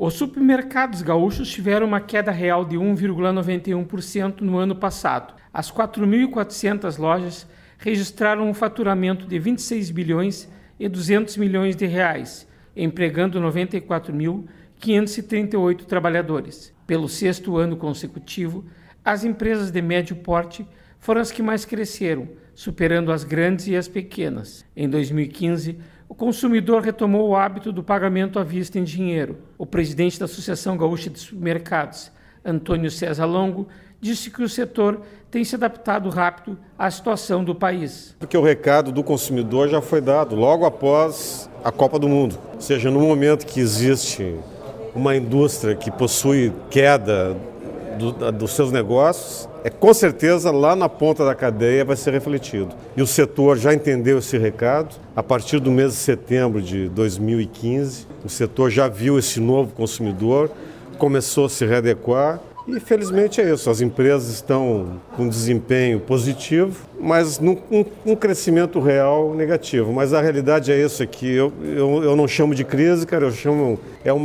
Os supermercados gaúchos tiveram uma queda real de 1,91% no ano passado. As 4.400 lojas registraram um faturamento de 26 bilhões e 200 milhões de reais, empregando 94.538 trabalhadores. Pelo sexto ano consecutivo, as empresas de médio porte foram as que mais cresceram, superando as grandes e as pequenas. Em 2015, o consumidor retomou o hábito do pagamento à vista em dinheiro. O presidente da Associação Gaúcha de Supermercados, Antônio César Longo, disse que o setor tem se adaptado rápido à situação do país. Porque o recado do consumidor já foi dado logo após a Copa do Mundo. Ou seja, no momento que existe uma indústria que possui queda dos seus negócios, com certeza lá na ponta da cadeia vai ser refletido. E o setor já entendeu esse recado. A partir do mês de setembro de 2015, o setor já viu esse novo consumidor, começou a se readequar e felizmente é isso. As empresas estão com desempenho positivo, mas um crescimento real negativo. Mas a realidade é isso aqui. Eu não chamo de crise, cara, eu chamo...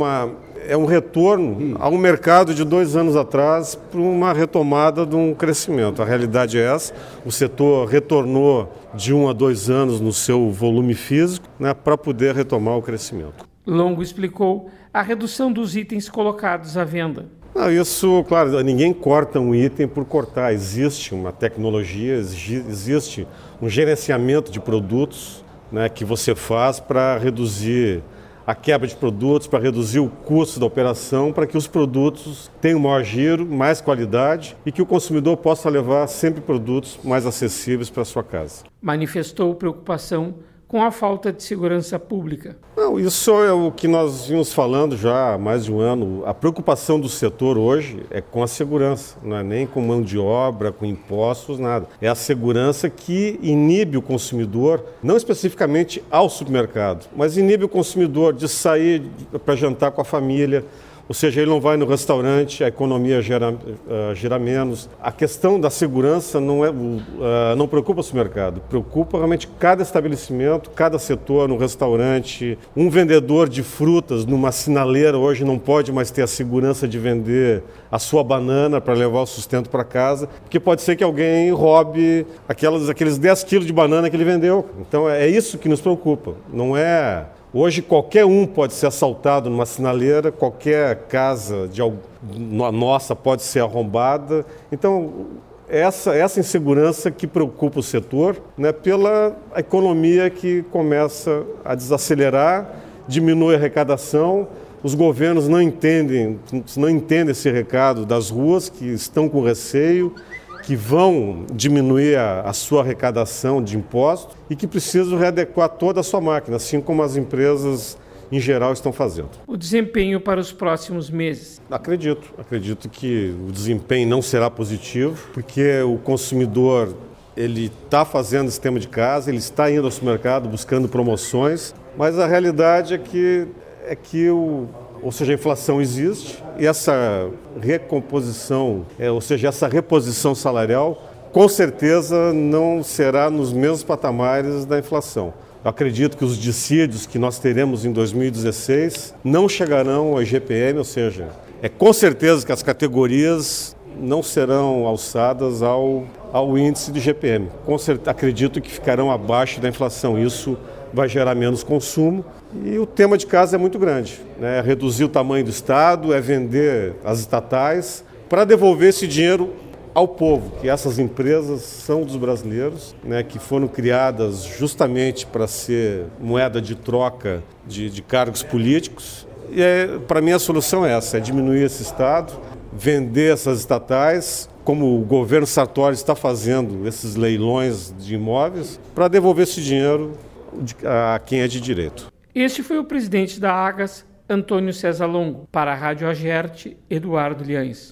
É um retorno a um mercado de 2 anos atrás para uma retomada de um crescimento. A realidade é essa. O setor retornou de 1 a 2 anos no seu volume físico, né, para poder retomar o crescimento. Longo explicou a redução dos itens colocados à venda. Isso, claro, ninguém corta um item por cortar. Existe uma tecnologia, existe um gerenciamento de produtos, né, que você faz para reduzir a quebra de produtos, para reduzir o custo da operação, para que os produtos tenham maior giro, mais qualidade e que o consumidor possa levar sempre produtos mais acessíveis para a sua casa. Manifestou preocupação com a falta de segurança pública. Não, isso é o que nós vimos falando já há mais de um ano. A preocupação do setor hoje é com a segurança, não é nem com mão de obra, com impostos, nada. É a segurança que inibe o consumidor, não especificamente ao supermercado, mas inibe o consumidor de sair para jantar com a família. Ou seja, ele não vai no restaurante, a economia gera menos. A questão da segurança não preocupa o supermercado, preocupa realmente cada estabelecimento, cada setor, no restaurante. Um vendedor de frutas numa sinaleira hoje não pode mais ter a segurança de vender a sua banana para levar o sustento para casa, porque pode ser que alguém roube aqueles 10 quilos de banana que ele vendeu. Então é isso que nos preocupa, não é... Hoje qualquer um pode ser assaltado numa sinaleira, qualquer casa nossa pode ser arrombada. Então, essa insegurança que preocupa o setor, né, pela economia que começa a desacelerar, diminui a arrecadação, os governos não entendem esse recado das ruas, que estão com receio, que vão diminuir a sua arrecadação de impostos e que precisam readequar toda a sua máquina, assim como as empresas em geral estão fazendo. O desempenho para os próximos meses? Acredito que o desempenho não será positivo, porque o consumidor ele está fazendo esse tema de casa, ele está indo ao supermercado buscando promoções, mas a realidade é que ou seja, a inflação existe e essa recomposição, ou seja, essa reposição salarial, com certeza não será nos mesmos patamares da inflação. Eu acredito que os dissídios que nós teremos em 2016 não chegarão ao IGPM, ou seja, com certeza que as categorias não serão alçadas ao índice de IGPM. Acredito que ficarão abaixo da inflação. Isso vai gerar menos consumo e o tema de casa é muito grande, né? É reduzir o tamanho do Estado, é vender as estatais para devolver esse dinheiro ao povo, que essas empresas são dos brasileiros, né, que foram criadas justamente para ser moeda de troca de cargos políticos. E para mim a solução é essa, é diminuir esse Estado, vender essas estatais, como o governo Sartori está fazendo esses leilões de imóveis, para devolver esse dinheiro a quem é de direito. Este foi o presidente da Agas, Antônio César Longo. Para a Rádio Agerte, Eduardo Liães.